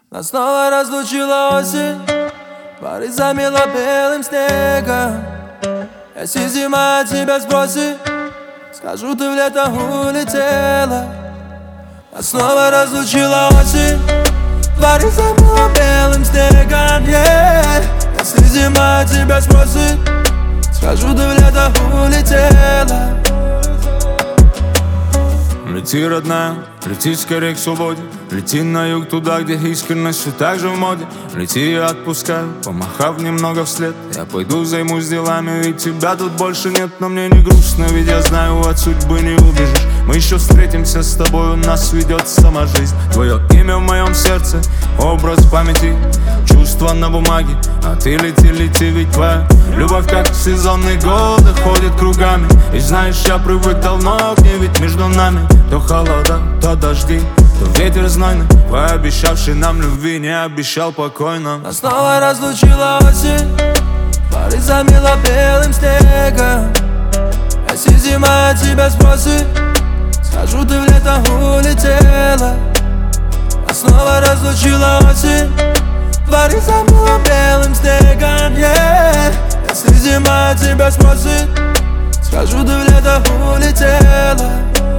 Нас снова разлучила осень, пары замело белым снегом. Если зима тебя спросит, скажу, ты в лето улетела. Нас снова разлучила осень, пары замело белым снегом. Если зима тебя спросит, скажу, ты в лето улетела. Лети, родная, лети скорее к свободе. Лети на юг, туда, где искренность все так же в моде. Лети, я отпускаю, помахав немного вслед. Я пойду займусь делами, ведь тебя тут больше нет. Но мне не грустно, ведь я знаю, от судьбы не убежишь. Мы еще встретимся с тобой, у нас ведет сама жизнь. Твое имя в моем сердце, образ в памяти, чувства на бумаге. А ты лети, лети, ведь твоя любовь, как сезонные годы, ходит кругами. И знаешь, я привык давно к ней, ведь между нами то холода, то дожди, то ветер знойный, пообещавший нам любви, не обещал покойно. Нас снова разлучила осень, пары замело белым снегом. Если зима тебя спросит, скажу, ты в лето улетела. Нас снова разлучила осень, пары замело белым снегом. Если зима тебя спросит, скажу, ты в лето улетела.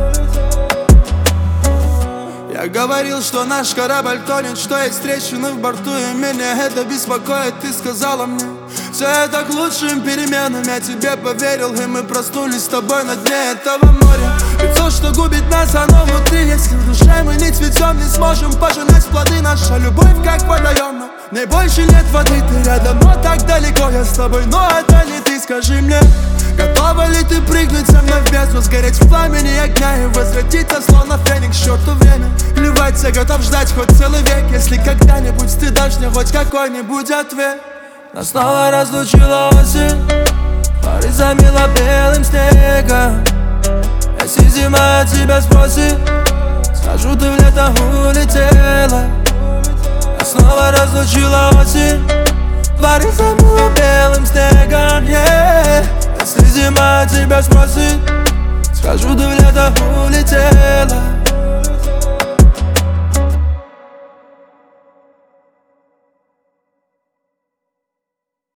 Я говорил, что наш корабль тонет, что есть трещины в борту, и меня это беспокоит. Ты сказала мне, все это к лучшим переменам. Я тебе поверил, и мы проснулись с тобой на дне этого моря. Ведь то, что губит нас, оно внутри. Если в душе мы не цветем, не сможем пожинать плоды. Наша любовь как водоем, но не больше нет воды. Ты рядом, но так далеко я с тобой, но это не ты. Скажи мне, готова ли ты прыгнуть со мной в бездну, сгореть в пламени огня и возвратиться, словно феникс, к черту время. Плевать, я готов ждать хоть целый век, если когда-нибудь ты дашь мне хоть какой-нибудь ответ. Нас снова разлучила осень, пары замело белым снегом. Если зима тебя спросит, скажу, ты в лето улетела. Нас снова разлучила осень, пары замело белым снегом. Если зима тебя спросит, скажу, ты в лето улетела.